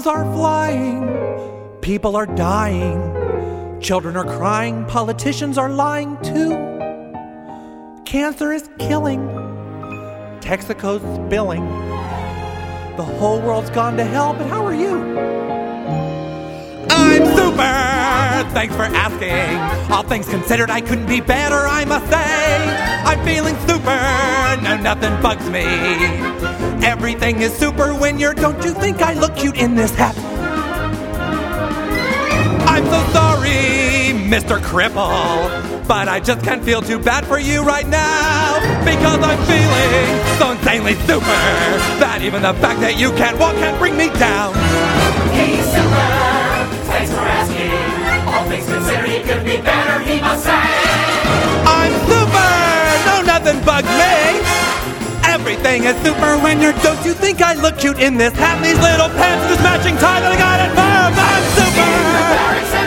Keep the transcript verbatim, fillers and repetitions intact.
Bombs are flying, people are dying, children are crying, politicians are lying too. Cancer is killing, Texaco's spilling. The whole world's gone to hell, but how are you? I'm super! Thanks for asking. All things considered, I couldn't be better, I must say. I'm feeling super, no, nothing bugs me. Everything is super when you're, don't you think I look cute in this hat? I'm so sorry, Mister Cripple, but I just can't feel too bad for you right now, because I'm feeling so insanely super that even the fact that you can't walk can't bring me down. He's super, thanks for asking. All things considered, he could be better, he must say. I'm super, no nothing bugs me. Everything is super when you're, don't you think I look cute in this hat, these little pants, this matching tie that I got at home? I'm super.